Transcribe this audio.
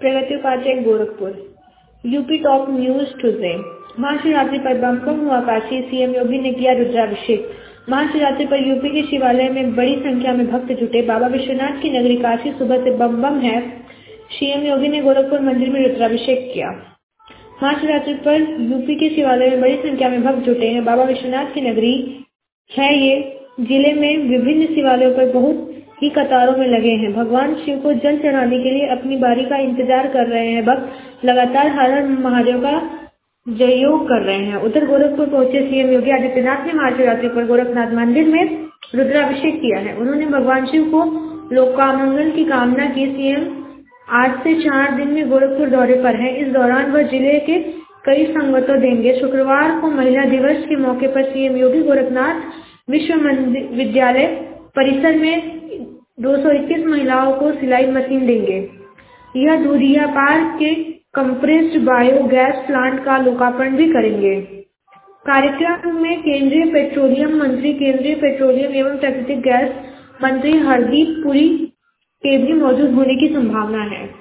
प्रगति Upadhyay Gorakhpur. UP top news today. Mahashivratri पर बम बम हुआ काशी, सीएम योगी ने किया रुद्राभिषेक। महाशिवरात्रि पर यूपी के शिवालय में बड़ी संख्या में भक्त जुटे। बाबा विश्वनाथ की नगरी काशी सुबह से बम बम है। सीएम योगी ने गोरखपुर मंदिर में रुद्राभिषेक किया। महाशिवरात्रि पर यूपी के शिवालय में बड़ी संख्या में भक्त जुटे हैं। बाबा विश्वनाथ की नगरी है ये। जिले में विभिन्न शिवालयों पर बहुत ही कतारों में लगे हैं। भगवान शिव को जल चढ़ाने के लिए अपनी बारी का इंतजार कर रहे हैं। भक्त लगातार हर हर महादेव का जययोग कर रहे हैं। उधर गोरखपुर पहुंचे सीएम योगी आदित्यनाथ ने महाशिवरात्रि पर गोरखनाथ मंदिर में रुद्राभिषेक किया है। उन्होंने भगवान शिव को लोकामंगल की कामना की। सीएम आज से 4 दिन में गोरखपुर दौरे पर है। इस दौरान वह जिले के कई संगतों देंगे। शुक्रवार को महिला दिवस के मौके पर सीएम योगी गोरखनाथ विश्वविद्यालय परिसर में 221 महिलाओं को सिलाई मशीन देंगे। यह दूधिया पार्क के कंप्रेस्ड बायोगैस प्लांट का लोकार्पण भी करेंगे। कार्यक्रम में केंद्रीय पेट्रोलियम मंत्री, केंद्रीय पेट्रोलियम एवं प्राकृतिक गैस मंत्री हरदीप पुरी के भी मौजूद होने की संभावना है।